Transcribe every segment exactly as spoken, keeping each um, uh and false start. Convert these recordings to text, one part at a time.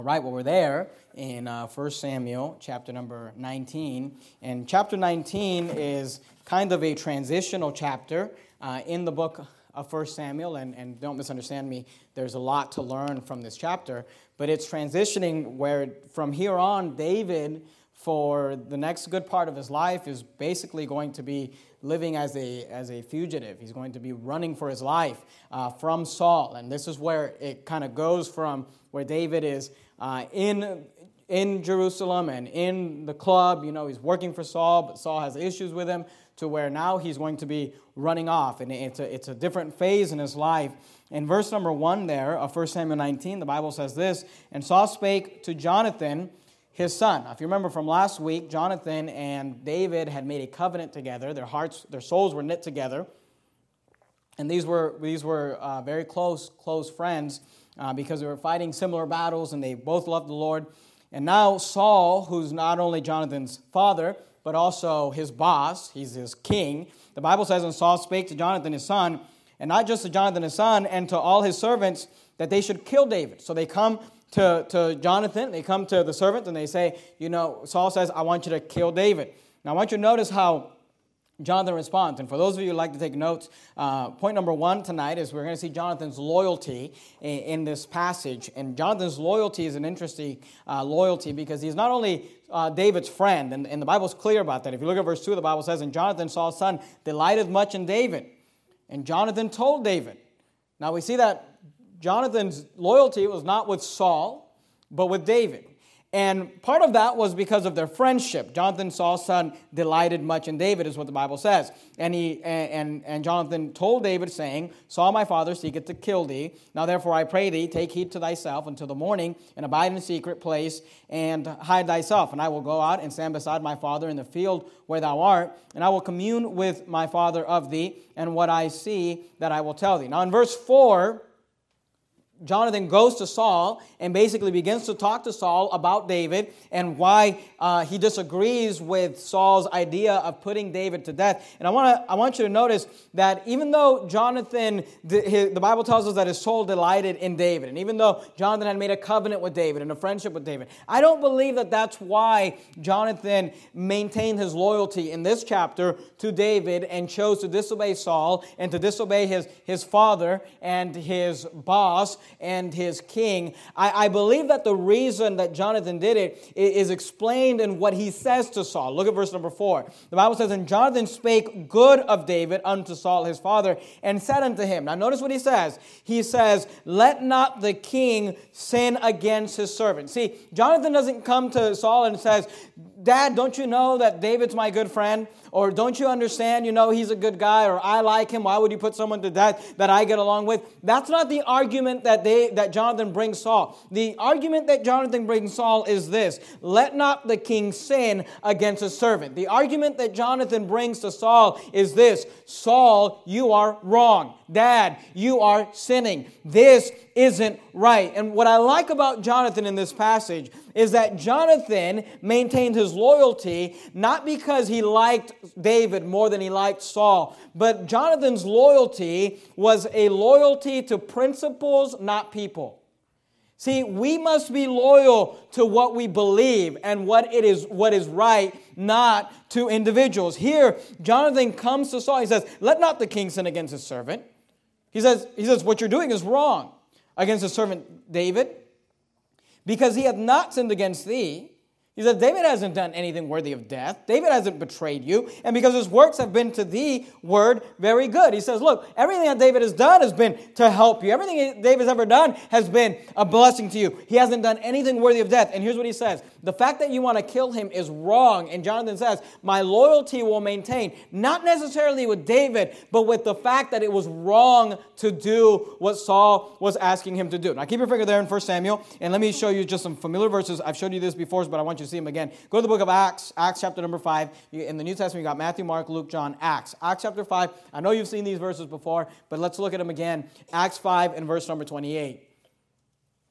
All right, well, we're there in uh, First Samuel, chapter number nineteen. And chapter nineteen is kind of a transitional chapter uh, in the book of First Samuel. And, and don't misunderstand me, there's a lot to learn from this chapter. But it's transitioning where from here on, David, for the next good part of his life, is basically going to be living as a as a fugitive. He's going to be running for his life uh, from Saul. And this is where it kind of goes from where David is uh, in in Jerusalem and in the club. You know, he's working for Saul, but Saul has issues with him, to where now he's going to be running off. And it's a, it's a different phase in his life. In verse number one there of First Samuel nineteen, the Bible says this, "And Saul spake to Jonathan, his son." Now, if you remember from last week, Jonathan and David had made a covenant together. Their hearts, their souls were knit together. And these were these were uh, very close, close friends uh, because they were fighting similar battles and they both loved the Lord. And now Saul, who's not only Jonathan's father, but also his boss, he's his king. The Bible says, "And Saul spake to Jonathan his son," and not just to Jonathan his son, and to all his servants, that they should kill David. So they come to, to Jonathan, they come to the servant, and they say, you know, Saul says, "I want you to kill David." Now I want you to notice how Jonathan responds. And for those of you who like to take notes, uh, point number one tonight is we're going to see Jonathan's loyalty in, in this passage. And Jonathan's loyalty is an interesting uh, loyalty because he's not only uh, David's friend, and, and the Bible's clear about that. If you look at verse two, the Bible says, "And Jonathan, Saul's son, delighted much in David. And Jonathan told David." Now we see that Jonathan's loyalty was not with Saul, but with David. And part of that was because of their friendship. Jonathan, Saul's son, delighted much in David, is what the Bible says. And he and, and, and Jonathan told David, saying, "Saul my father seeketh to kill thee. Now therefore I pray thee, take heed to thyself until the morning, and abide in a secret place, and hide thyself. And I will go out and stand beside my father in the field where thou art, and I will commune with my father of thee, and what I see that I will tell thee." Now in verse four, Jonathan goes to Saul and basically begins to talk to Saul about David and why uh, he disagrees with Saul's idea of putting David to death. And I want to I want you to notice that even though Jonathan, the, his, the Bible tells us that his soul delighted in David, and even though Jonathan had made a covenant with David and a friendship with David, I don't believe that that's why Jonathan maintained his loyalty in this chapter to David and chose to disobey Saul and to disobey his, his father and his boss and his king. I, I believe that the reason that Jonathan did it is explained in what he says to Saul. Look at verse number four. The Bible says, "And Jonathan spake good of David unto Saul his father, and said unto him." Now notice what he says. He says, "Let not the king sin against his servant." See, Jonathan doesn't come to Saul and says, "Dad, don't you know that David's my good friend? Or don't you understand, you know, he's a good guy, or I like him. Why would you put someone to death that I get along with?" That's not the argument that they that Jonathan brings Saul. The argument that Jonathan brings Saul is this: "Let not the king sin against his servant." The argument that Jonathan brings to Saul is this: "Saul, you are wrong. Dad, you are sinning. This isn't right." And what I like about Jonathan in this passage is that Jonathan maintained his loyalty not because he liked David more than he liked Saul, but Jonathan's loyalty was a loyalty to principles, not people. See, we must be loyal to what we believe and what it is, what is right, not to individuals. Here, Jonathan comes to Saul. He says, "Let not the king sin against his servant." He says, he says, "What you're doing is wrong against his servant David, because he hath not sinned against thee." He said, David hasn't done anything worthy of death. David hasn't betrayed you. And because his works have been to thee, word, very good. He says, look, everything that David has done has been to help you. Everything David's ever done has been a blessing to you. He hasn't done anything worthy of death. And here's what he says. The fact that you want to kill him is wrong. And Jonathan says, my loyalty will maintain, not necessarily with David, but with the fact that it was wrong to do what Saul was asking him to do. Now keep your finger there in First Samuel. And let me show you just some familiar verses. I've showed you this before, but I want you to see them again. Go to the book of Acts, Acts chapter number five. In the New Testament, you got Matthew, Mark, Luke, John, Acts. Acts chapter five. I know you've seen these verses before, but let's look at them again. Acts five and verse number twenty-eight.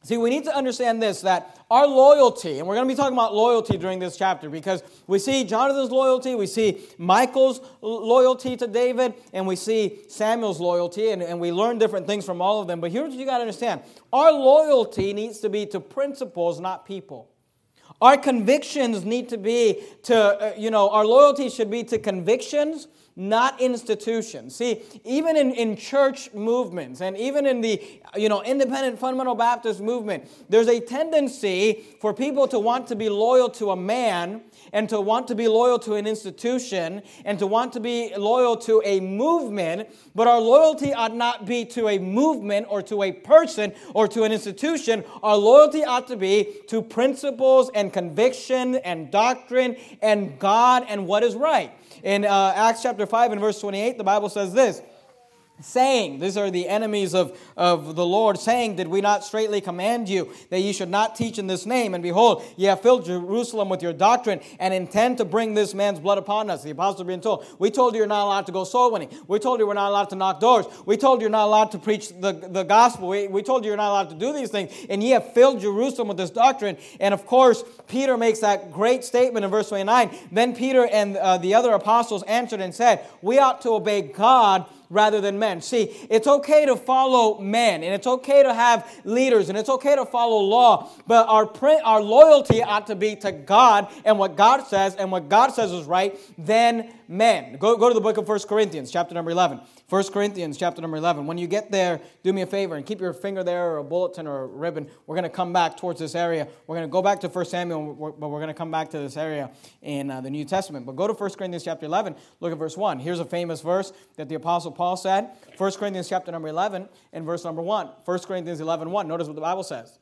See, we need to understand this, that our loyalty, and we're going to be talking about loyalty during this chapter, because we see Jonathan's loyalty, we see Michael's loyalty to David, and we see Samuel's loyalty, and, and we learn different things from all of them. But here's what you got to understand. Our loyalty needs to be to principles, not people. Our convictions need to be to, uh, you know, our loyalty should be to convictions, not institutions. See, even in, in church movements and even in the, you know, independent fundamental Baptist movement, there's a tendency for people to want to be loyal to a man and to want to be loyal to an institution and to want to be loyal to a movement, but our loyalty ought not be to a movement or to a person or to an institution. Our loyalty ought to be to principles and conviction and doctrine and God and what is right. In uh, Acts chapter five and verse twenty-eight, the Bible says this, saying, these are the enemies of, of the Lord, saying, did we not straightly command you that ye should not teach in this name? And behold, ye have filled Jerusalem with your doctrine and intend to bring this man's blood upon us. The apostles are being told, we told you you're not allowed to go soul winning. We told you we're not allowed to knock doors. We told you you're not allowed to preach the, the gospel. We, we told you you're not allowed to do these things. And ye have filled Jerusalem with this doctrine. And of course, Peter makes that great statement in verse twenty-nine. Then Peter and uh, the other apostles answered and said, we ought to obey God rather than men. See, it's okay to follow men, and it's okay to have leaders, and it's okay to follow law, but our pre- our loyalty ought to be to God and what God says, and what God says is right, than men. Go, go to the book of First Corinthians, chapter number eleven. First Corinthians, chapter number eleven. When you get there, do me a favor and keep your finger there or a bulletin or a ribbon. We're going to come back towards this area. We're going to go back to First Samuel, but we're going to come back to this area in uh, the New Testament. But go to First Corinthians, chapter eleven. Look at verse one. Here's a famous verse that the Apostle Paul said. First Corinthians, chapter number eleven, and verse number one. First Corinthians eleven, one. Notice what the Bible says.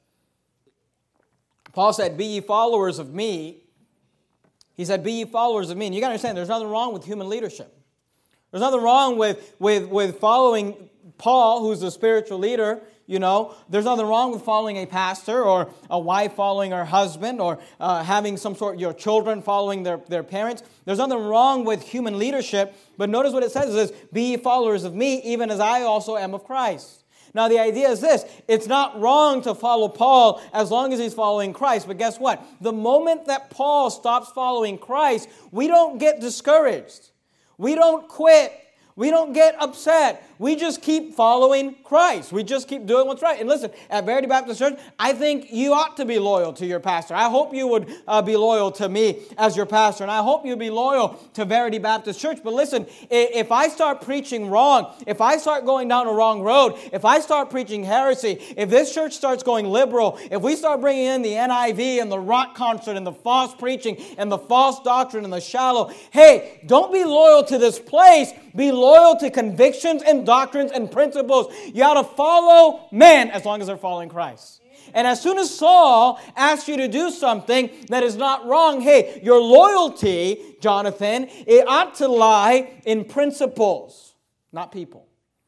Paul said, be ye followers of me. He said, be ye followers of me. And you got to understand, there's nothing wrong with human leadership. There's nothing wrong with, with, with following Paul, who's the spiritual leader. You know, there's nothing wrong with following a pastor or a wife following her husband or uh, having some sort of your children following their, their parents. There's nothing wrong with human leadership. But notice what it says. It says, be ye followers of me, even as I also am of Christ. Now, the idea is this. It's not wrong to follow Paul as long as he's following Christ. But guess what? The moment that Paul stops following Christ, we don't get discouraged. We don't quit. We don't get upset. We just keep following Christ. We just keep doing what's right. And listen, at Verity Baptist Church, I think you ought to be loyal to your pastor. I hope you would uh, be loyal to me as your pastor. And I hope you'll be loyal to Verity Baptist Church. But listen, if I start preaching wrong, if I start going down a wrong road, if I start preaching heresy, if this church starts going liberal, if we start bringing in the N I V and the rock concert and the false preaching and the false doctrine and the shallow, hey, don't be loyal to this place. Be loyal to convictions and doctrines and principles. You ought to follow men as long as they're following Christ. And as soon as Saul asks you to do something that is not wrong, hey, your loyalty, Jonathan, it ought to lie in principles, not people.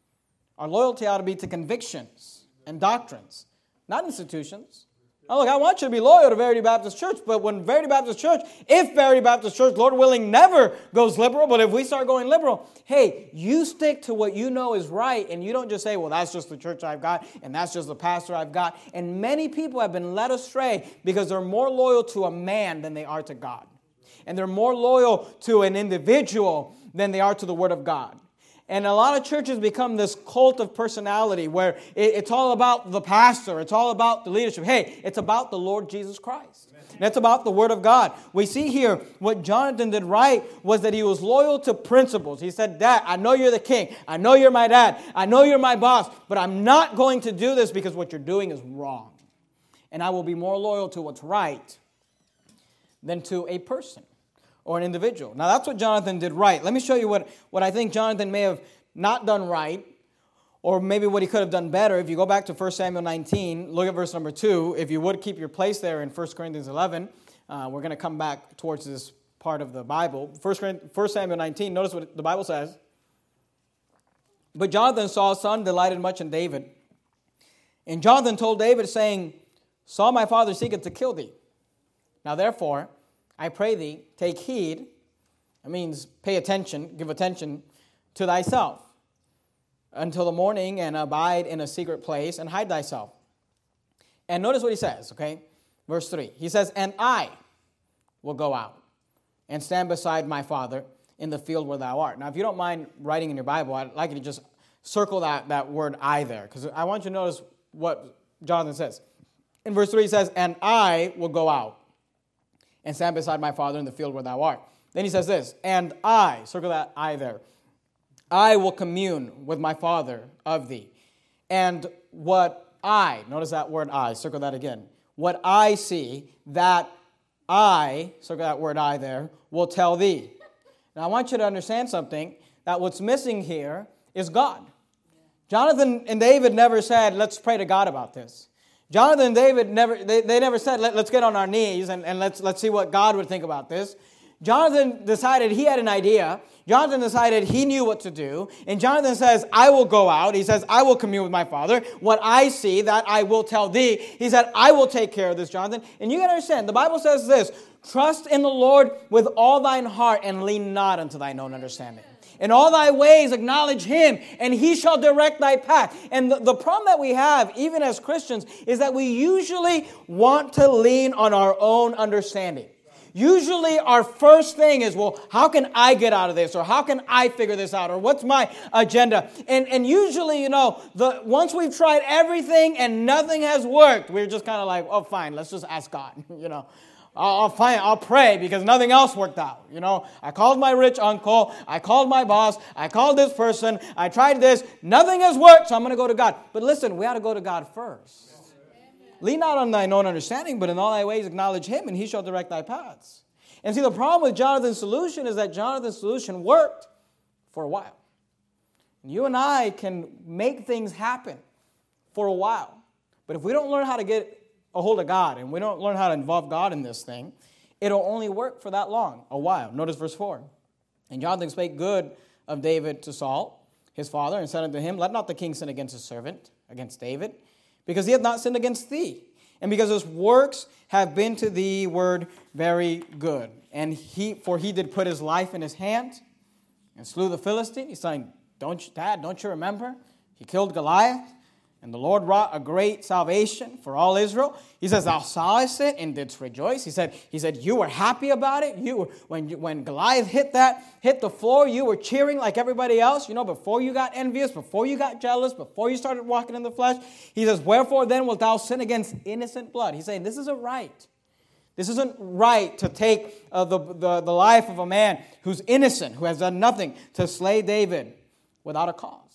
Our loyalty ought to be to convictions and doctrines, not institutions. Now look, I want you to be loyal to Verity Baptist Church, but when Verity Baptist Church, if Verity Baptist Church, Lord willing, never goes liberal, but if we start going liberal, hey, you stick to what you know is right, and you don't just say, well, that's just the church I've got, and that's just the pastor I've got. And many people have been led astray because they're more loyal to a man than they are to God. And they're more loyal to an individual than they are to the Word of God. And a lot of churches become this cult of personality where it's all about the pastor. It's all about the leadership. Hey, it's about the Lord Jesus Christ. And it's about the Word of God. We see here what Jonathan did right was that he was loyal to principles. He said, Dad, I know you're the king. I know you're my dad. I know you're my boss. But I'm not going to do this because what you're doing is wrong. And I will be more loyal to what's right than to a person or an individual. Now, that's what Jonathan did right. Let me show you what, what I think Jonathan may have not done right, or maybe what he could have done better. If you go back to First Samuel nineteen, look at verse number two. If you would keep your place there in First Corinthians eleven, uh, we're going to come back towards this part of the Bible. First Samuel nineteen, notice what the Bible says. But Jonathan, Saul's son, delighted much in David. And Jonathan told David, saying, Saul my father seeketh to kill thee. Now therefore, I pray thee, take heed, that means pay attention, give attention to thyself, until the morning, and abide in a secret place, and hide thyself. And notice what he says, okay? Verse three. He says, and I will go out and stand beside my father in the field where thou art. Now, if you don't mind writing in your Bible, I'd like you to just circle that, that word I there, because I want you to notice what Jonathan says. In verse three, he says, and I will go out and stand beside my father in the field where thou art. Then he says this, and I, circle that I there, I will commune with my father of thee. And what I, notice that word I, circle that again, what I see, that I, circle that word I there, will tell thee. Now I want you to understand something, that what's missing here is God. Jonathan and David never said, let's pray to God about this. Jonathan and David never, they, they never said, Let, let's get on our knees and, and let's, let's see what God would think about this. Jonathan decided he had an idea. Jonathan decided he knew what to do. And Jonathan says, I will go out. He says, I will commune with my father. What I see, that I will tell thee. He said, I will take care of this, Jonathan. And you got to understand, the Bible says this, trust in the Lord with all thine heart and lean not unto thine own understanding. In all thy ways acknowledge him, and he shall direct thy path. And the, the problem that we have, even as Christians, is that we usually want to lean on our own understanding. Usually our first thing is, well, how can I get out of this? Or how can I figure this out? Or what's my agenda? And and usually, you know, the once we've tried everything and nothing has worked, we're just kind of like, oh, fine, let's just ask God, you know. I'll, I'll, fine, I'll pray because nothing else worked out. You know, I called my rich uncle. I called my boss. I called this person. I tried this. Nothing has worked, so I'm going to go to God. But listen, we ought to go to God first. Lean not on thine own understanding, but in all thy ways acknowledge him, and he shall direct thy paths. And see, the problem with Jonathan's solution is that Jonathan's solution worked for a while. And you and I can make things happen for a while. But if we don't learn how to get a hold of God, and we don't learn how to involve God in this thing, it'll only work for that long, a while. Notice verse four. And Jonathan spake good of David to Saul, his father, and said unto him, let not the king sin against his servant, against David, because he hath not sinned against thee, and because his works have been to thee word very good. And he, for he did put his life in his hand, and slew the Philistine. He's saying, don't you, Dad, don't you remember? He killed Goliath. And the Lord wrought a great salvation for all Israel. He says, thou sawest it and didst rejoice. He said, he said, you were happy about it. You were, when, you, when Goliath hit that, hit the floor, you were cheering like everybody else. You know, before you got envious, before you got jealous, before you started walking in the flesh. He says, wherefore then wilt thou sin against innocent blood? He's saying, this isn't right. This isn't right to take uh, the, the, the life of a man who's innocent, who has done nothing, to slay David without a cause.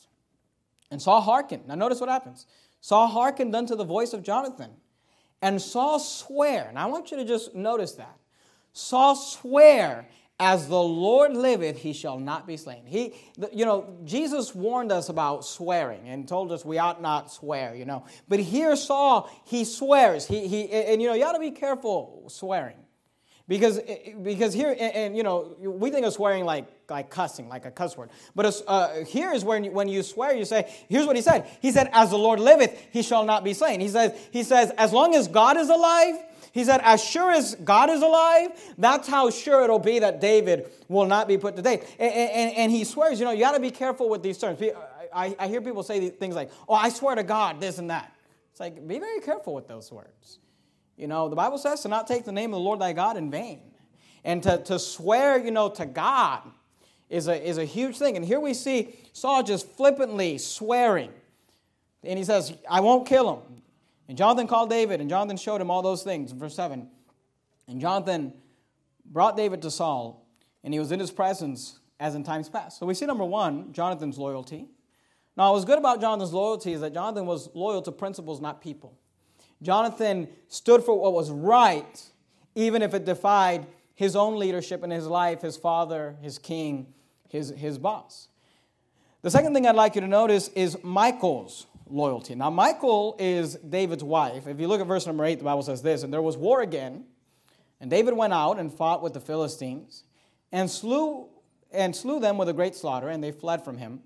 And Saul hearkened. Now notice what happens. Saul hearkened unto the voice of Jonathan. And Saul sware. And I want you to just notice that. Saul sware, as the Lord liveth, he shall not be slain. He, you know, Jesus warned us about swearing and told us we ought not swear, you know. But here Saul, he swears. He, he, and, you know, you ought to be careful swearing. Because, because here, and, and you know, we think of swearing like, like cussing, like a cuss word. But uh, here is when you, when you swear, you say, here's what he said. He said, as the Lord liveth, he shall not be slain. He says, he says, as long as God is alive, he said, as sure as God is alive, that's how sure it'll be that David will not be put to death. And, and, and he swears, you know, you got to be careful with these terms. I, I hear people say things like, oh, I swear to God, this and that. It's like, be very careful with those words. You know, the Bible says to not take the name of the Lord thy God in vain. And to, to swear, you know, to God is a, is a huge thing. And here we see Saul just flippantly swearing. And he says, I won't kill him. And Jonathan called David, and Jonathan showed him all those things. Verse seven. And Jonathan brought David to Saul, and he was in his presence as in times past. So we see, number one, Jonathan's loyalty. Now, what's good about Jonathan's loyalty is that Jonathan was loyal to principles, not people. Jonathan stood for what was right, even if it defied his own leadership in his life, his father, his king, his, his boss. The second thing I'd like you to notice is Michal's loyalty. Now, Michal is David's wife. If you look at verse number eight, the Bible says this, and there was war again, and David went out and fought with the Philistines, and slew, and slew them with a great slaughter, and they fled from him.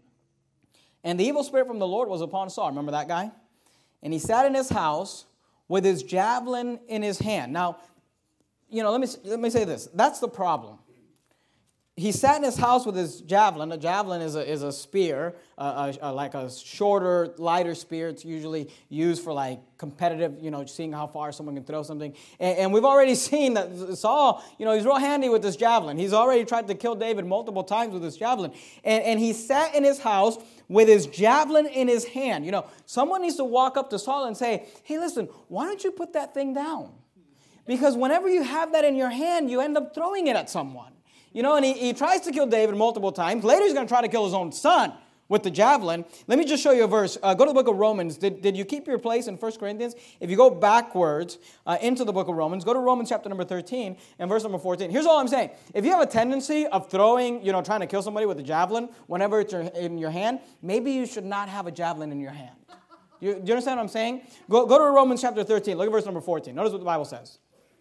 And the evil spirit from the Lord was upon Saul. Remember that guy? And he sat in his house with his javelin in his hand. Now, you know, let me let me say this. That's the problem. he sat in his house with his javelin. A javelin is a, is a spear, uh, a, a, like a shorter, lighter spear. It's usually used for like competitive, you know, seeing how far someone can throw something. And, and we've already seen that Saul, you know, he's real handy with this javelin. He's already tried to kill David multiple times with this javelin. And, and he sat in his house with his javelin in his hand. You know, someone needs to walk up to Saul and say, hey, listen, why don't you put that thing down? Because whenever you have that in your hand, you end up throwing it at someone. You know, and he, he tries to kill David multiple times. Later, he's going to try to kill his own son with the javelin. Let me just show you a verse. Uh, go to the book of Romans. Did, did you keep your place in First Corinthians? If you go backwards uh, into the book of Romans, go to Romans chapter number thirteen and verse number fourteen. Here's all I'm saying. If you have a tendency of throwing, you know, trying to kill somebody with a javelin whenever it's in your hand, maybe you should not have a javelin in your hand. You, do you understand what I'm saying? Go, go to Romans chapter thirteen. Look at verse number fourteen. Notice what the Bible says.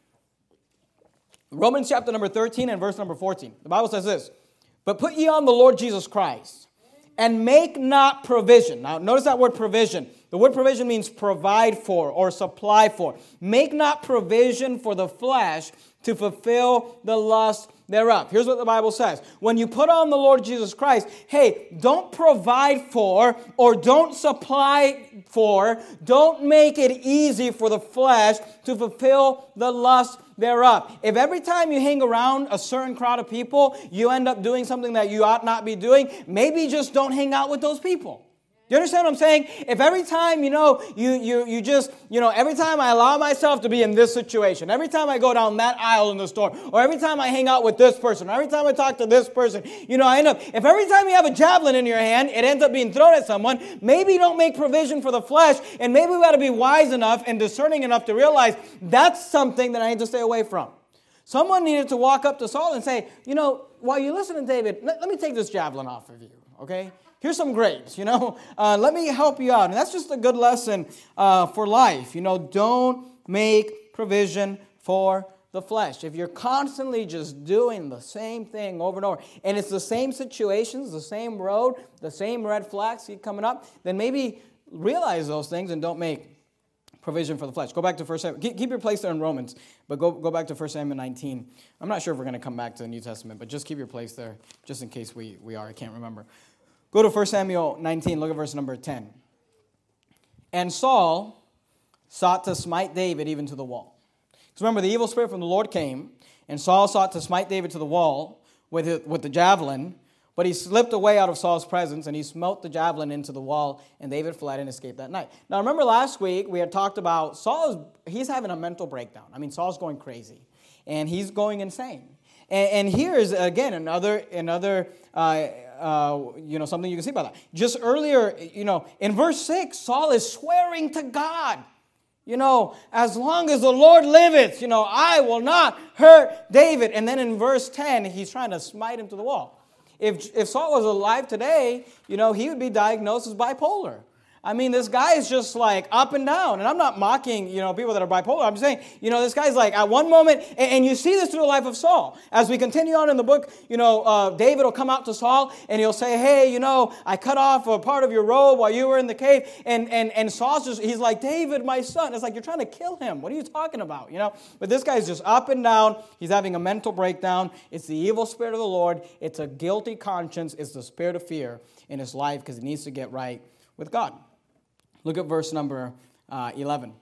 Romans chapter number thirteen and verse number fourteen. The Bible says this, but put ye on the Lord Jesus Christ, and make not provision. Now, notice that word provision. The word provision means provide for or supply for. Make not provision for the flesh to fulfill the lust thereof. Here's what the Bible says. When you put on the Lord Jesus Christ, hey, don't provide for or don't supply for, don't make it easy for the flesh to fulfill the lust thereof. If every time you hang around a certain crowd of people, you end up doing something that you ought not be doing, maybe just don't hang out with those people. You understand what I'm saying? If every time, you know, you you you just, you know, every time I allow myself to be in this situation, every time I go down that aisle in the store, or every time I hang out with this person, or every time I talk to this person, you know, I end up, if every time you have a javelin in your hand, it ends up being thrown at someone, maybe don't make provision for the flesh, and maybe we got to be wise enough and discerning enough to realize that's something that I need to stay away from. Someone needed to walk up to Saul and say, you know, while you listen to David, let, let me take this javelin off of you, okay? Here's some grapes, you know. Uh, let me help you out. And that's just a good lesson uh, for life. You know, don't make provision for the flesh. If you're constantly just doing the same thing over and over, and it's the same situations, the same road, the same red flags keep coming up, then maybe realize those things and don't make provision for the flesh. Go back to First Samuel. Keep, keep your place there in Romans, but go, go back to First Samuel nineteen. I'm not sure if we're going to come back to the New Testament, but just keep your place there, just in case we, we are. I can't remember. Go to First Samuel nineteen, look at verse number ten. And Saul sought to smite David even to the wall. Because remember, the evil spirit from the Lord came, and Saul sought to smite David to the wall with, it, with the javelin, but he slipped away out of Saul's presence, and he smote the javelin into the wall, and David fled and escaped that night. Now, remember last week, we had talked about Saul, is, he's having a mental breakdown. I mean, Saul's going crazy, and he's going insane. And, and here's, again, another, another uh, uh, you know, something you can see about that. Just earlier, you know, in verse six, Saul is swearing to God, you know, as long as the Lord liveth, you know, I will not hurt David. And then in verse ten, he's trying to smite him to the wall. If, if Saul was alive today, you know, he would be diagnosed as bipolar. I mean, this guy is just like up and down. And I'm not mocking, you know, people that are bipolar. I'm saying, you know, this guy's like at one moment, and, and you see this through the life of Saul. As we continue on in the book, you know, uh, David will come out to Saul and he'll say, hey, you know, I cut off a part of your robe while you were in the cave. And, and, and Saul's just, he's like, David, my son. It's like, you're trying to kill him. What are you talking about? You know, but this guy's just up and down. He's having a mental breakdown. It's the evil spirit of the Lord. It's a guilty conscience. It's the spirit of fear in his life because he needs to get right with God. Look at verse number uh, eleven.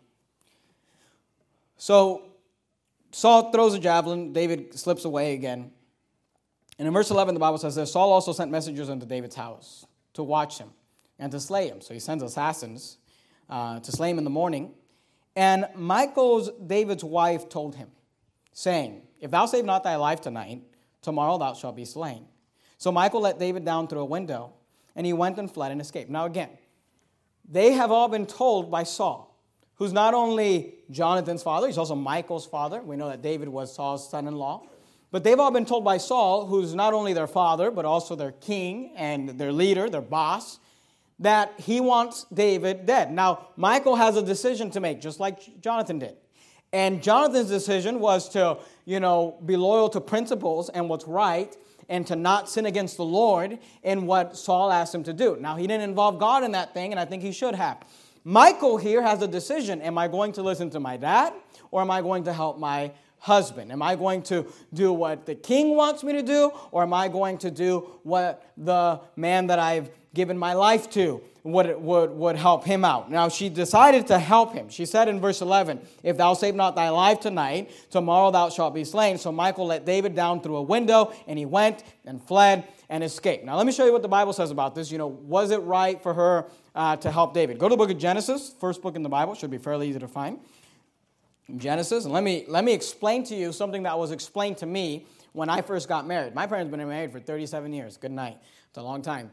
So Saul throws a javelin. David slips away again. And in verse eleven, the Bible says this, Saul also sent messengers unto David's house to watch him and to slay him. So he sends assassins uh, to slay him in the morning. And Michal, David's wife, told him, saying, if thou save not thy life tonight, tomorrow thou shalt be slain. So Michal let David down through a window, and he went and fled and escaped. Now again, they have all been told by Saul, who's not only Jonathan's father, he's also Michal's father. We know that David was Saul's son-in-law. But they've all been told by Saul, who's not only their father, but also their king and their leader, their boss, that he wants David dead. Now, Michal has a decision to make, just like Jonathan did. And Jonathan's decision was to, you know, be loyal to principles and what's right, and to not sin against the Lord in what Saul asked him to do. Now, he didn't involve God in that thing, and I think he should have. Michal here has a decision. Am I going to listen to my dad, or am I going to help my husband? Am I going to do what the king wants me to do, or am I going to do what the man that I've given my life to would, would, would help him out? Now, she decided to help him. She said in verse eleven, if thou save not thy life tonight, tomorrow thou shalt be slain. So Michal let David down through a window, and he went and fled and escaped. Now, let me show you what the Bible says about this. You know, was it right for her uh, to help David? Go to the book of Genesis, first book in the Bible. Should be fairly easy to find. Genesis, and let me let me explain to you something that was explained to me when I first got married. My parents have been married for thirty-seven years. Good night. It's a long time.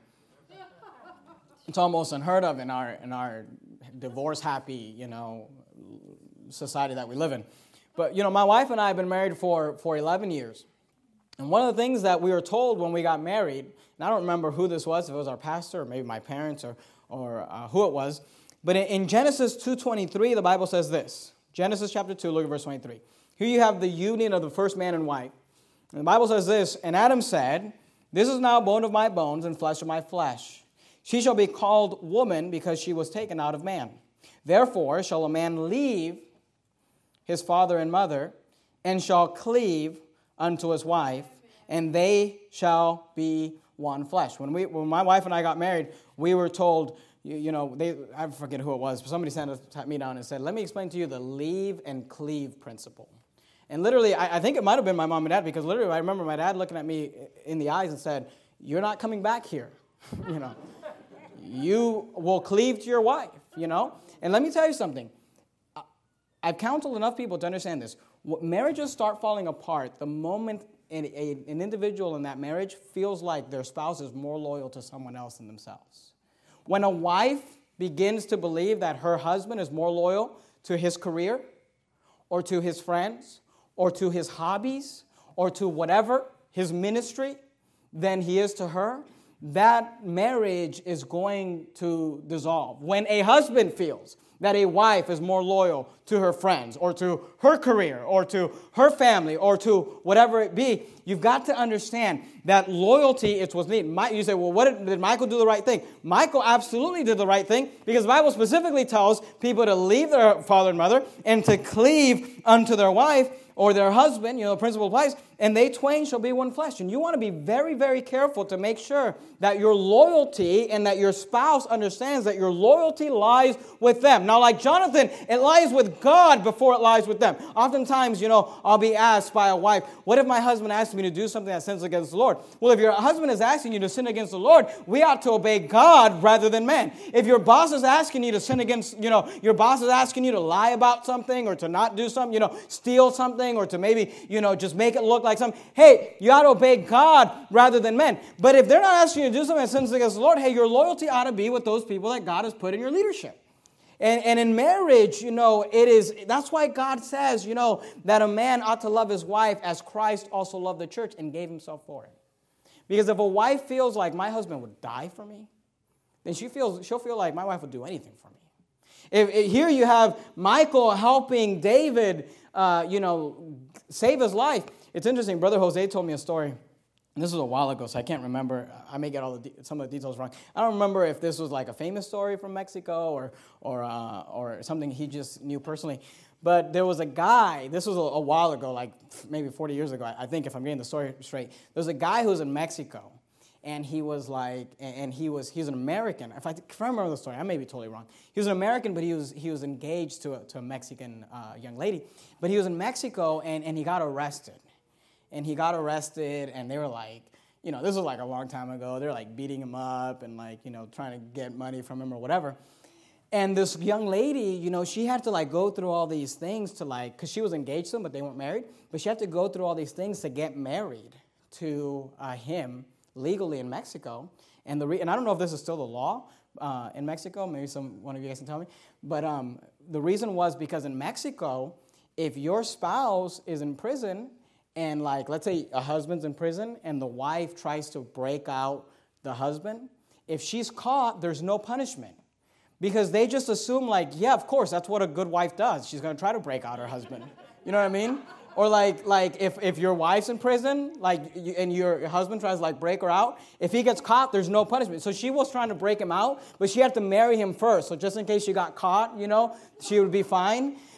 It's almost unheard of in our in our divorce-happy, you know, society that we live in. But, you know, my wife and I have been married for, for eleven years. And one of the things that we were told when we got married, and I don't remember who this was, if it was our pastor or maybe my parents or, or uh, who it was, but in, in Genesis two twenty-three, the Bible says this. Genesis chapter two, look at verse twenty-three. Here you have the union of the first man and wife. And the Bible says this, and Adam said, this is now bone of my bones and flesh of my flesh. She shall be called woman because she was taken out of man. Therefore shall a man leave his father and mother and shall cleave unto his wife, and they shall be one flesh. When we, when my wife and I got married, we were told, you, you know, they, I forget who it was, but somebody sat me down and said, let me explain to you the leave and cleave principle. And literally, I, I think it might have been my mom and dad, because literally I remember my dad looking at me in the eyes and said, you're not coming back here, you know. You will cleave to your wife, you know. And let me tell you something. I've counseled enough people to understand this. Marriages start falling apart the moment an, a, an individual in that marriage feels like their spouse is more loyal to someone else than themselves. When a wife begins to believe that her husband is more loyal to his career or to his friends or to his hobbies or to whatever, his ministry, than he is to her, that marriage is going to dissolve. When a husband feels that a wife is more loyal to her friends or to her career or to her family or to whatever it be, you've got to understand that loyalty is what's needed. You say, well, what did, did Michal do the right thing? Michal absolutely did the right thing, because the Bible specifically tells people to leave their father and mother and to cleave unto their wife or their husband, you know, the principle applies, and they twain shall be one flesh. And you want to be very, very careful to make sure that your loyalty and that your spouse understands that your loyalty lies with them. Now, like Jonathan, it lies with God before it lies with them. Oftentimes, you know, I'll be asked by a wife, what if my husband asks me to do something that sins against the Lord? Well, if your husband is asking you to sin against the Lord, we ought to obey God rather than man. If your boss is asking you to sin against, you know, your boss is asking you to lie about something or to not do something, you know, steal something, or to maybe, you know, just make it look like something. Hey, you ought to obey God rather than men. But if they're not asking you to do something that sins against the Lord, hey, your loyalty ought to be with those people that God has put in your leadership. And, and in marriage, you know, it is, that's why God says, you know, that a man ought to love his wife as Christ also loved the church and gave himself for it. Because if a wife feels like my husband would die for me, then she feels, she'll feel like my wife would do anything for me. If, if here you have Michal helping David, uh, you know, save his life. It's interesting. Brother Jose told me a story, and this was a while ago, so I can't remember. I may get all the de- some of the details wrong. I don't remember if this was like a famous story from Mexico or or uh, or something he just knew personally. But there was a guy. This was a, a while ago, like maybe forty years ago. I, I think, if I'm getting the story straight. There was a guy who was in Mexico. And he was like, and he was, he was an American. If I, if I remember the story, I may be totally wrong. He was an American, but he was he was engaged to a, to a Mexican uh, young lady. But he was in Mexico, and, and he got arrested. And he got arrested, and they were like, you know, this was like a long time ago. They're like beating him up and like, you know, trying to get money from him or whatever. And this young lady, you know, she had to like go through all these things to like, because she was engaged to him, but they weren't married. But she had to go through all these things to get married to uh, him legally in Mexico. And the re- and I don't know if this is still the law uh, in Mexico. Maybe some one of you guys can tell me. But um, the reason was because in Mexico, if your spouse is in prison, and like, let's say a husband's in prison and the wife tries to break out the husband, if she's caught, there's no punishment. Because they just assume like, yeah, of course, that's what a good wife does. She's going to try to break out her husband. You know what I mean? Or like, like if, if your wife's in prison, like, you, and your husband tries to like break her out, if he gets caught, there's no punishment. So she was trying to break him out, but she had to marry him first. So just in case she got caught, you know, she would be fine.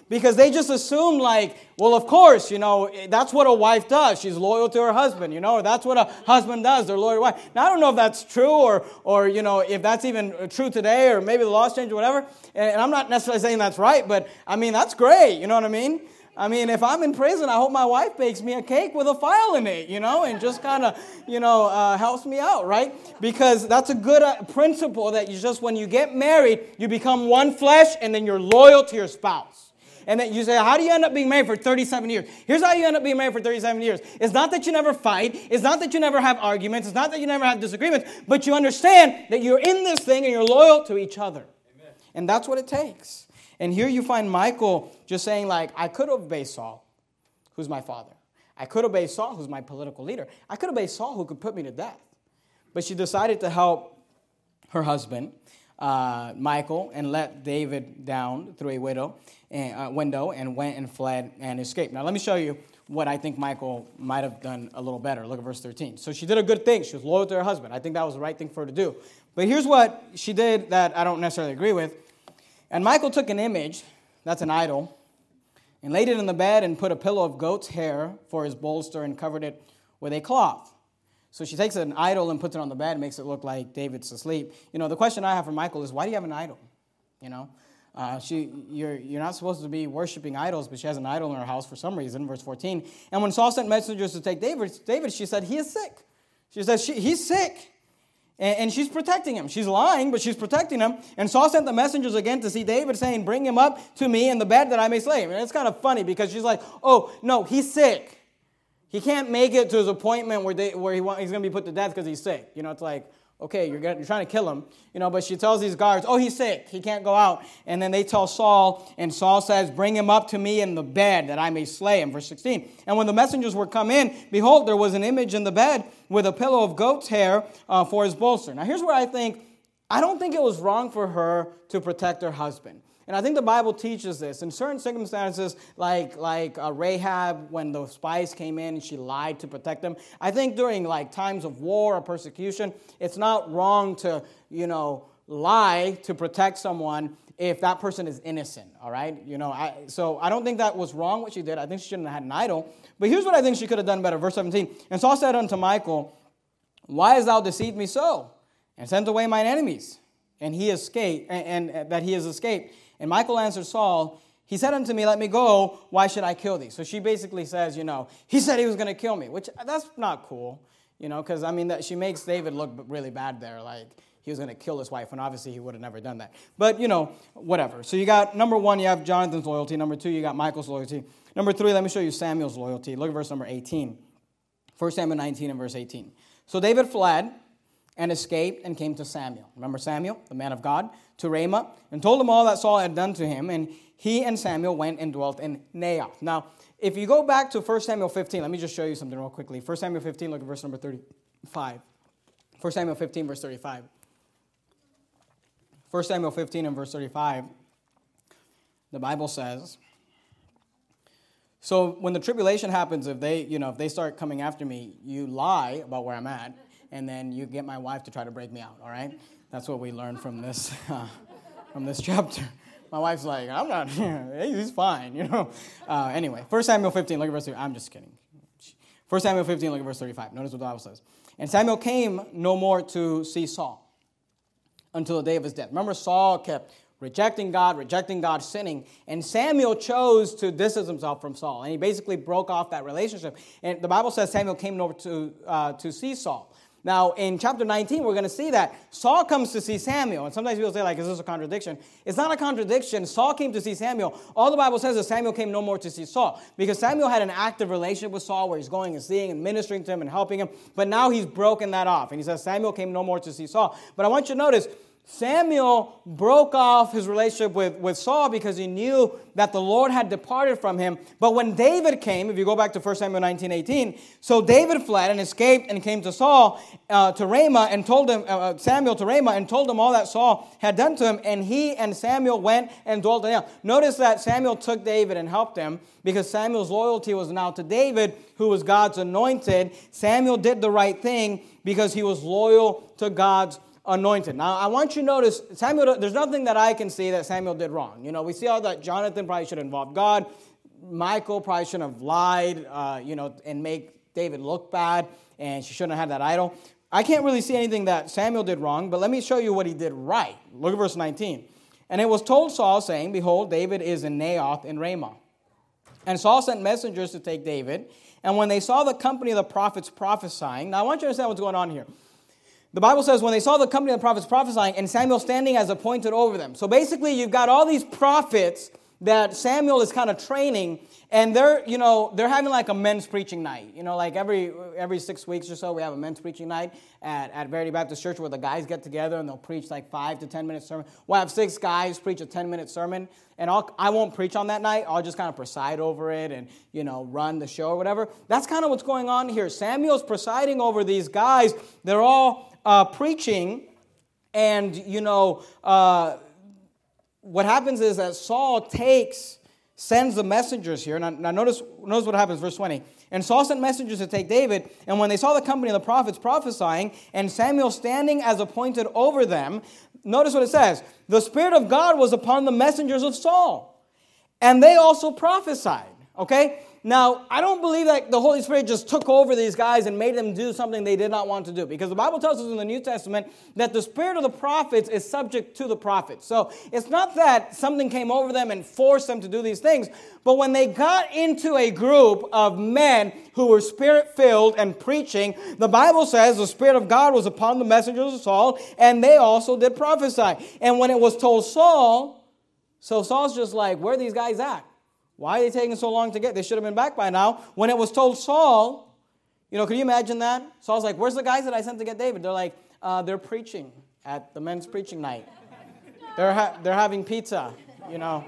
Because they just assume like, well, of course, you know, that's what a wife does. She's loyal to her husband, you know, or that's what a husband does. They're loyal to wife. Now, I don't know if that's true or, or you know, if that's even true today or maybe the law's changed or whatever. And I'm not necessarily saying that's right, but I mean, that's great. You know what I mean? I mean, if I'm in prison, I hope my wife bakes me a cake with a file in it, you know, and just kind of, you know, uh, helps me out, right? Because that's a good uh, principle that you just, when you get married, you become one flesh and then you're loyal to your spouse. And then you say, how do you end up being married for thirty-seven years? Here's how you end up being married for thirty-seven years. It's not that you never fight. It's not that you never have arguments. It's not that you never have disagreements. But you understand that you're in this thing and you're loyal to each other. Amen. And that's what it takes. And here you find Michal just saying, like, I could obey Saul, who's my father. I could obey Saul, who's my political leader. I could obey Saul, who could put me to death. But she decided to help her husband, uh, Michal, and let David down through a widow, uh, window and went and fled and escaped. Now, let me show you what I think Michal might have done a little better. Look at verse thirteen. So she did a good thing. She was loyal to her husband. I think that was the right thing for her to do. But here's what she did that I don't necessarily agree with. And Michal took an image, that's an idol, and laid it in the bed and put a pillow of goat's hair for his bolster and covered it with a cloth. So she takes an idol and puts it on the bed and makes it look like David's asleep. You know, the question I have for Michal is, why do you have an idol? You know, uh, she, you're, you're not supposed to be worshiping idols, but she has an idol in her house for some reason, verse fourteen. And when Saul sent messengers to take David, David, she said, he is sick. She said, she, he's sick. And she's protecting him. She's lying, but she's protecting him. And Saul sent the messengers again to see David, saying, bring him up to me in the bed that I may slay him. And it's kind of funny because she's like, oh, no, he's sick. He can't make it to his appointment where, they, where he want, he's going to be put to death because he's sick. You know, it's like, okay, you're, getting, you're trying to kill him. You know, but she tells these guards, oh, he's sick. He can't go out. And then they tell Saul, and Saul says, bring him up to me in the bed that I may slay him. Verse sixteen. And when the messengers were come in, behold, there was an image in the bed with a pillow of goat's hair uh, for his bolster. Now, here's where I think, I don't think it was wrong for her to protect her husband. And I think the Bible teaches this. In certain circumstances, like like uh, Rahab, when the spies came in and she lied to protect them, I think during like times of war or persecution, it's not wrong to, you know, lie to protect someone if that person is innocent, all right? You know, I, so I don't think that was wrong what she did. I think she shouldn't have had an idol. But here's what I think she could have done better. Verse seventeen, and Saul said unto Michal, why hast thou deceived me so, and sent away mine enemies? And he escaped, and, and that he has escaped. And Michal answered Saul, he said unto me, let me go, why should I kill thee? So she basically says, you know, he said he was going to kill me, which that's not cool, you know, because, I mean, that she makes David look really bad there, like he was going to kill his wife, when obviously he would have never done that. But, you know, whatever. So you got, number one, you have Jonathan's loyalty. Number two, you got Michal's loyalty. Number three, let me show you Samuel's loyalty. Look at verse number eighteen. First Samuel nineteen and verse eighteen. So David fled and escaped and came to Samuel. Remember Samuel, the man of God, to Ramah, and told him all that Saul had done to him. And he and Samuel went and dwelt in Naioth. Now, if you go back to First Samuel fifteen, let me just show you something real quickly. First Samuel fifteen, look at verse number thirty-five. First Samuel fifteen, verse thirty-five. First Samuel fifteen and verse thirty-five, the Bible says, so when the tribulation happens, if they, you know, if they start coming after me, you lie about where I'm at, and then you get my wife to try to break me out, all right? That's what we learned from this uh, from this chapter. My wife's like, I'm not, he's fine, you know. Uh, anyway, First Samuel fifteen, look at verse thirty. I'm just kidding. First Samuel fifteen, look at verse thirty-five. Notice what the Bible says. And Samuel came no more to see Saul until the day of his death. Remember, Saul kept rejecting God, rejecting God, sinning. And Samuel chose to distance himself from Saul. And he basically broke off that relationship. And the Bible says Samuel came over to, uh, to see Saul. Now, in chapter nineteen, we're going to see that Saul comes to see Samuel. And sometimes people say, like, is this a contradiction? It's not a contradiction. Saul came to see Samuel. All the Bible says is Samuel came no more to see Saul. Because Samuel had an active relationship with Saul where he's going and seeing and ministering to him and helping him. But now he's broken that off. And he says Samuel came no more to see Saul. But I want you to notice, Samuel broke off his relationship with, with Saul because he knew that the Lord had departed from him. But when David came, if you go back to First Samuel nineteen eighteen, so David fled and escaped and came to Saul, uh, to Ramah, and told him, uh, Samuel to Ramah, and told him all that Saul had done to him. And he and Samuel went and dwelt in Naioth. Notice that Samuel took David and helped him because Samuel's loyalty was now to David, who was God's anointed. Samuel did the right thing because he was loyal to God's anointed. Now, I want you to notice, Samuel, there's nothing that I can see that Samuel did wrong. You know, we see all that Jonathan probably should have involved God. Michael probably shouldn't have lied, uh, you know, and make David look bad, and she shouldn't have had that idol. I can't really see anything that Samuel did wrong, but let me show you what he did right. Look at verse nineteen. And it was told Saul, saying, Behold, David is in Naioth in Ramah. And Saul sent messengers to take David. And when they saw the company of the prophets prophesying, now I want you to understand what's going on here. The Bible says, when they saw the company of the prophets prophesying, and Samuel standing as appointed over them. So basically, you've got all these prophets that Samuel is kind of training, and they're, you know, they're having like a men's preaching night. You know, like every every six weeks or so, we have a men's preaching night at, at Verity Baptist Church where the guys get together and they'll preach like five to ten minute sermon. We'll have six guys preach a ten minute sermon, and I'll, I won't preach on that night. I'll just kind of preside over it and, you know, run the show or whatever. That's kind of what's going on here. Samuel's presiding over these guys. They're all uh, preaching, and, you know, uh, what happens is that Saul takes, sends the messengers here. Now, now notice, notice what happens, verse twenty. And Saul sent messengers to take David, and when they saw the company of the prophets prophesying, and Samuel standing as appointed over them, notice what it says. The Spirit of God was upon the messengers of Saul, and they also prophesied. Okay? Now, I don't believe that the Holy Spirit just took over these guys and made them do something they did not want to do. Because the Bible tells us in the New Testament that the spirit of the prophets is subject to the prophets. So it's not that something came over them and forced them to do these things. But when they got into a group of men who were spirit-filled and preaching, the Bible says the Spirit of God was upon the messengers of Saul, and they also did prophesy. And when it was told Saul, so Saul's just like, where are these guys at? Why are they taking so long to get? They should have been back by now. When it was told Saul, you know, can you imagine that? Saul's like, where's the guys that I sent to get David? They're like, uh, they're preaching at the men's preaching night. They're ha- they're having pizza, you know.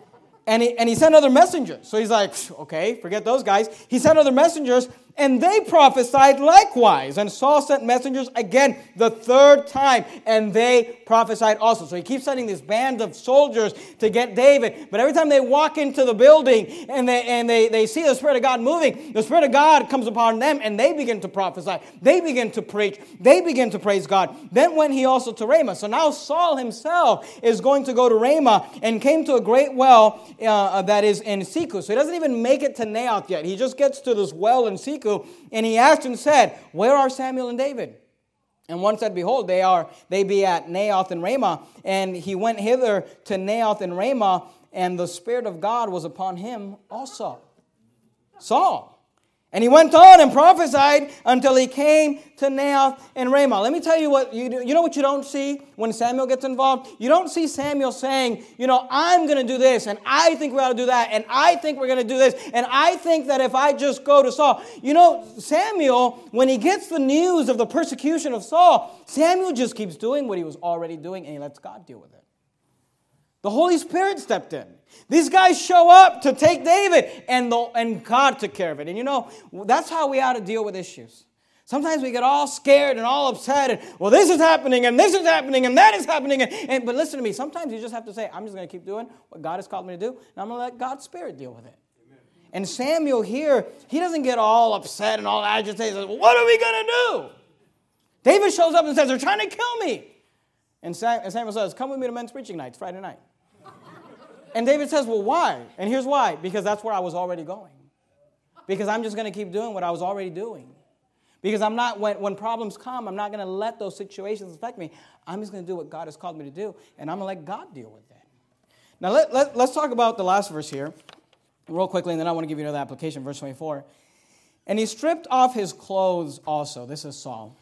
And he, and he sent other messengers. So he's like, okay, forget those guys. He sent other messengers, and they prophesied likewise. And Saul sent messengers again the third time, and they prophesied also. So he keeps sending this band of soldiers to get David. But every time they walk into the building and they and they, they see the Spirit of God moving, the Spirit of God comes upon them, and they begin to prophesy. They begin to preach. They begin to praise God. Then went he also to Ramah. So now Saul himself is going to go to Ramah, and came to a great well uh, that is in Siku. So he doesn't even make it to Naioth yet. He just gets to this well in Siku, and he asked and said, where are Samuel and David? And one said, behold, they are they be at Naioth and Ramah. And he went hither to Naioth and Ramah, and the Spirit of God was upon him also. Saul. And he went on and prophesied until he came to Naioth and Ramah. Let me tell you what, you, you know what you don't see when Samuel gets involved? You don't see Samuel saying, you know, I'm going to do this, and I think we ought to do that, and I think we're going to do this, and I think that if I just go to Saul. You know, Samuel, when he gets the news of the persecution of Saul, Samuel just keeps doing what he was already doing, and he lets God deal with it. The Holy Spirit stepped in. These guys show up to take David, and, the, and God took care of it. And you know, that's how we ought to deal with issues. Sometimes we get all scared and all upset, and, well, this is happening, and this is happening, and that is happening. And, and But listen to me, sometimes you just have to say, I'm just going to keep doing what God has called me to do, and I'm going to let God's Spirit deal with it. Amen. And Samuel here, he doesn't get all upset and all agitated. Well, what are we going to do? David shows up and says, they're trying to kill me. And Samuel says, come with me to men's preaching night. It's Friday night. And David says, well, why? And here's why. Because that's where I was already going. Because I'm just going to keep doing what I was already doing. Because I'm not, when, when problems come, I'm not going to let those situations affect me. I'm just going to do what God has called me to do. And I'm going to let God deal with it. Now, let, let, let's talk about the last verse here real quickly, and then I want to give you another application, verse twenty-four. And he stripped off his clothes also. This is Saul.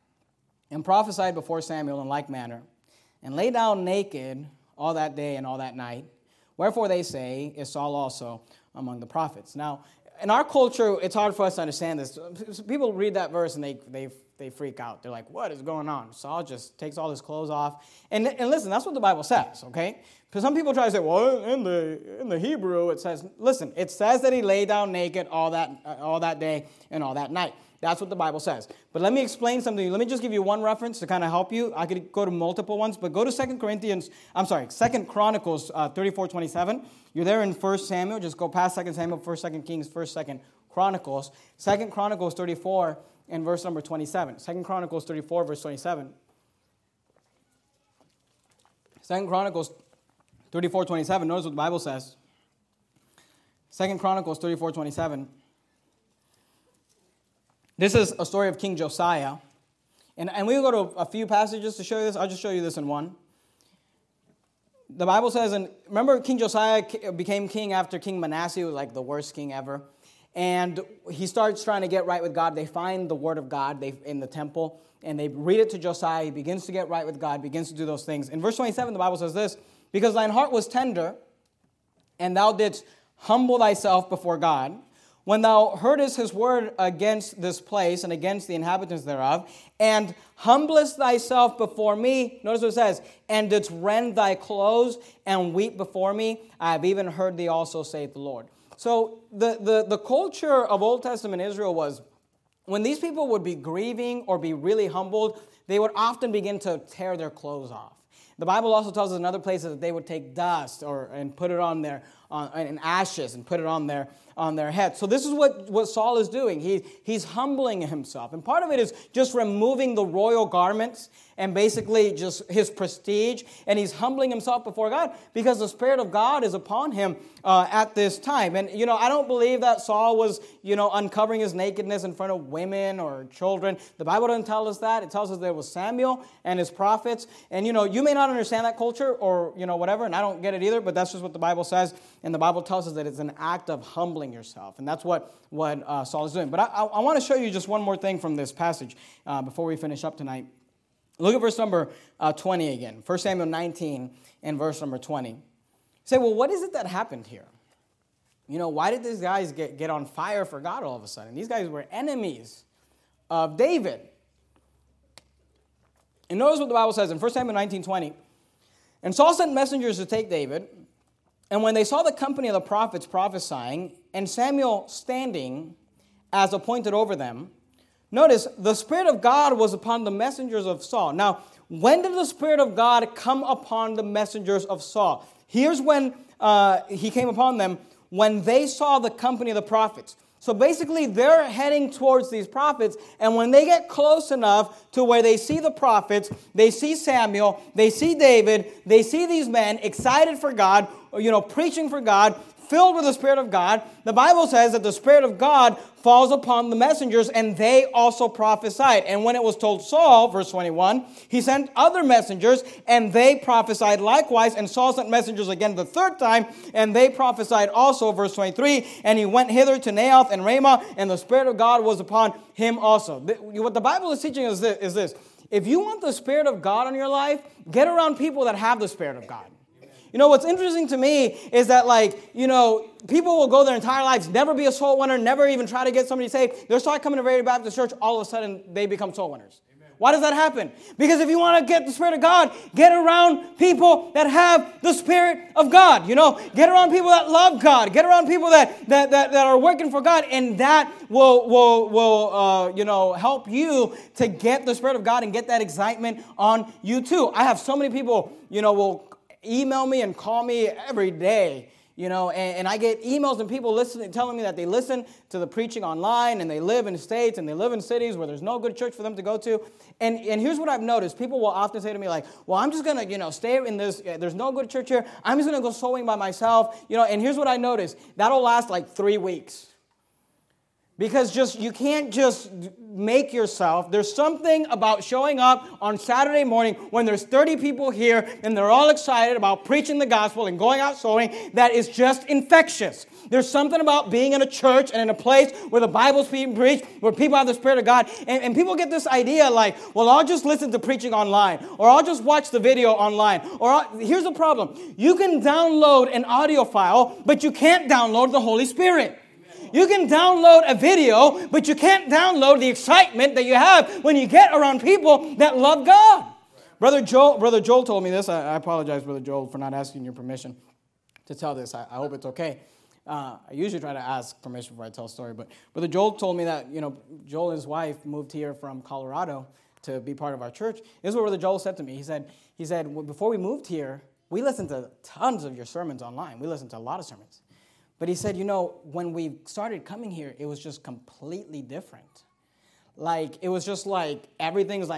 And prophesied before Samuel in like manner. And lay down naked all that day and all that night. Wherefore they say, is Saul also among the prophets. Now, in our culture, it's hard for us to understand this. People read that verse and they they they freak out. They're like, what is going on? Saul just takes all his clothes off. And, and listen, that's what the Bible says, okay? Because some people try to say, well, in the in the Hebrew, it says, listen, it says that he lay down naked all that uh, all that day and all that night. That's what the Bible says. But let me explain something. Let me just give you one reference to kind of help you. I could go to multiple ones, but go to Second Corinthians, I'm sorry, Second Chronicles uh, thirty-four twenty-seven. You're there in First Samuel. Just go past Second Samuel, First, Second Kings, First, Second Chronicles. Second Chronicles thirty-four and verse number twenty-seven. Second Chronicles thirty-four, verse twenty-seven. Second Chronicles thirty-four twenty-seven. Notice what the Bible says. Second Chronicles thirty-four twenty-seven. This is a story of King Josiah. And, and we will go to a few passages to show you this. I'll just show you this in one. The Bible says, and remember King Josiah became king after King Manasseh, who was like the worst king ever. And he starts trying to get right with God. They find the word of God they, in the temple, and they read it to Josiah. He begins to get right with God, begins to do those things. In verse twenty-seven, the Bible says this, because thine heart was tender, and thou didst humble thyself before God, when thou heardest his word against this place and against the inhabitants thereof, and humblest thyself before me, notice what it says, and didst rend thy clothes and weep before me, I have even heard thee also, saith the Lord. So the, the, the culture of Old Testament Israel was, when these people would be grieving or be really humbled, they would often begin to tear their clothes off. The Bible also tells us in other places that they would take dust or and put it on their on and ashes and put it on their on their head. So this is what, what Saul is doing. He he's humbling himself. And part of it is just removing the royal garments and basically just his prestige. And he's humbling himself before God because the Spirit of God is upon him uh, at this time. And, you know, I don't believe that Saul was, you know, uncovering his nakedness in front of women or children. The Bible doesn't tell us that. It tells us there was Samuel and his prophets. And, you know, you may not understand that culture or, you know, whatever, and I don't get it either, but that's just what the Bible says. And the Bible tells us that it's an act of humbling yourself. And that's what, what uh, Saul is doing. But I, I, I want to show you just one more thing from this passage uh, before we finish up tonight. Look at verse number uh, twenty again. First Samuel nineteen and verse number twenty. You say, well, what is it that happened here? You know, why did these guys get, get on fire for God all of a sudden? These guys were enemies of David. And notice what the Bible says in First Samuel nineteen twenty. And Saul sent messengers to take David. And when they saw the company of the prophets prophesying, and Samuel standing as appointed over them, notice, the Spirit of God was upon the messengers of Saul. Now, when did the Spirit of God come upon the messengers of Saul? Here's when uh, he came upon them, when they saw the company of the prophets. So basically, they're heading towards these prophets, and when they get close enough to where they see the prophets, they see Samuel, they see David, they see these men excited for God, you know, preaching for God, filled with the Spirit of God, the Bible says that the Spirit of God falls upon the messengers, and they also prophesied. And when it was told Saul, verse twenty-one, he sent other messengers, and they prophesied likewise. And Saul sent messengers again the third time, and they prophesied also, verse twenty-three. And he went hither to Naioth and Ramah, and the Spirit of God was upon him also. What the Bible is teaching us is this. If you want the Spirit of God in your life, get around people that have the Spirit of God. You know, what's interesting to me is that, like, you know, people will go their entire lives, never be a soul winner, never even try to get somebody saved. They'll start coming to Very Baptist Church, all of a sudden they become soul winners. Amen. Why does that happen? Because if you want to get the Spirit of God, get around people that have the Spirit of God. You know, get around people that love God. Get around people that that that, that are working for God, and that will will will uh, you know help you to get the Spirit of God and get that excitement on you too. I have so many people, you know, will email me and call me every day, you know, and, and I get emails and people listening, telling me that they listen to the preaching online, and they live in states and they live in cities where there's no good church for them to go to. And, and here's what I've noticed. People will often say to me, like, well, I'm just going to, you know, stay in this, there's no good church here. I'm just going to go sowing by myself, you know, and here's what I noticed. That'll last like three weeks. Because just you can't just make yourself. There's something about showing up on Saturday morning when there's thirty people here and they're all excited about preaching the gospel and going out sowing that is just infectious. There's something about being in a church and in a place where the Bible's being preached, where people have the Spirit of God. And, and people get this idea like, well, I'll just listen to preaching online, or I'll just watch the video online. Or I'll, here's the problem. You can download an audio file, but you can't download the Holy Spirit. You can download a video, but you can't download the excitement that you have when you get around people that love God. Brother Joel, Brother Joel told me this. I, I apologize, Brother Joel, for not asking your permission to tell this. I, I hope it's okay. Uh, I usually try to ask permission before I tell a story, but Brother Joel told me that, you know, Joel and his wife moved here from Colorado to be part of our church. This is what Brother Joel said to me. He said, he said, well, before we moved here, we listened to tons of your sermons online. We listened to a lot of sermons. But he said, you know, when we started coming here, it was just completely different. Like, it was just like everything's like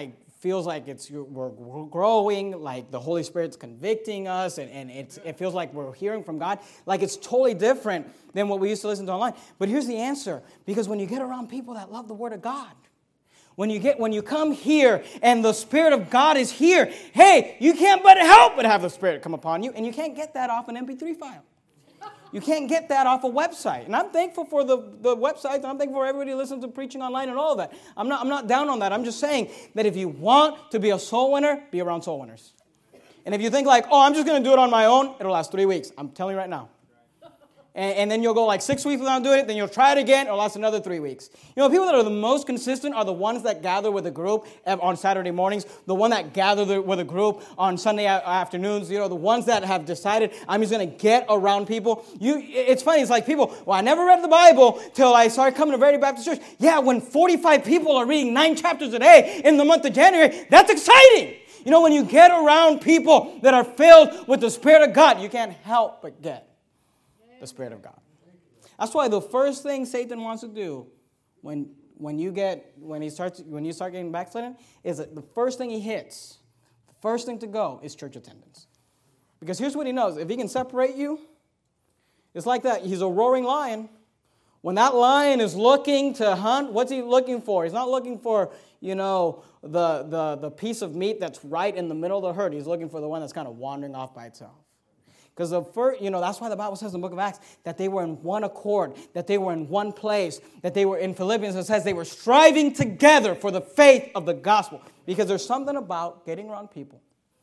feels like it's we're, we're growing, like the Holy Spirit's convicting us, and, and it's, it feels like we're hearing from God. Like it's totally different than what we used to listen to online. But here's the answer. Because when you get around people that love the Word of God, when you get when you come here and the Spirit of God is here, hey, you can't but help but have the Spirit come upon you, and you can't get that off an M P three file. You can't get that off a website. And I'm thankful for the, the websites, and I'm thankful for everybody listening to preaching online and all of that. I'm not, I'm not down on that. I'm just saying that if you want to be a soul winner, be around soul winners. And if you think like, oh, I'm just going to do it on my own, it'll last three weeks. I'm telling you right now. And, and then you'll go like six weeks without doing it, then you'll try it again, it'll last another three weeks. You know, people that are the most consistent are the ones that gather with a group on Saturday mornings, the one that gather with a group on Sunday afternoons, you know, the ones that have decided, I'm just going to get around people. You, it's funny, it's like people, well, I never read the Bible till I started coming to Verity Baptist Church. Yeah, when forty-five people are reading nine chapters a day in the month of January, that's exciting. You know, when you get around people that are filled with the Spirit of God, you can't help but get the Spirit of God. That's why the first thing Satan wants to do when when you get when he starts when you start getting backslidden is that the first thing he hits, the first thing to go is church attendance. Because here's what he knows: if he can separate you, it's like that. He's a roaring lion. When that lion is looking to hunt, what's he looking for? He's not looking for, you know, the the the piece of meat that's right in the middle of the herd. He's looking for the one that's kind of wandering off by itself. Because the first, you know, that's why the Bible says in the book of Acts that they were in one accord, that they were in one place, that they were in Philippians. It says they were striving together for the faith of the gospel. Because there's something about getting around people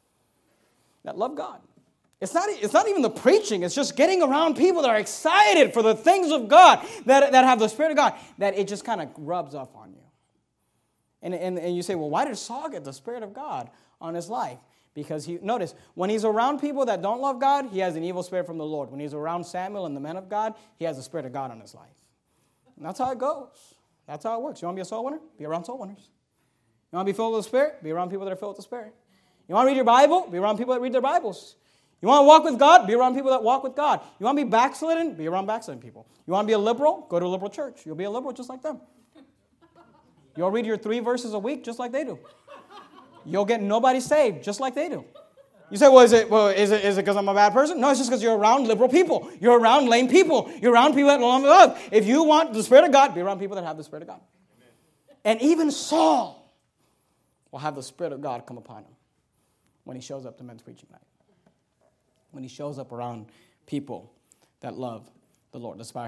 that love God. It's not, it's not even the preaching. It's just getting around people that are excited for the things of God, that, that have the Spirit of God, that it just kind of rubs off on you. And, and, and you say, well, why did Saul get the Spirit of God on his life? Because he, notice, when he's around people that don't love God, he has an evil spirit from the Lord. When he's around Samuel and the men of God, he has the Spirit of God on his life. And that's how it goes. That's how it works. You want to be a soul winner? Be around soul winners. You want to be filled with the Spirit? Be around people that are filled with the Spirit. You want to read your Bible? Be around people that read their Bibles. You want to walk with God? Be around people that walk with God. You want to be backslidden? Be around backslidden people. You want to be a liberal? Go to a liberal church. You'll be a liberal just like them. You'll read your three verses a week just like they do. You'll get nobody saved just like they do. You say, well, is it well, is it is it because I'm a bad person? No, it's just because you're around liberal people. You're around lame people. You're around people that don't love. If you want the Spirit of God, be around people that have the Spirit of God. And even Saul will have the Spirit of God come upon him when he shows up to men's preaching night. When he shows up around people that love the Lord. Let's bow our heads.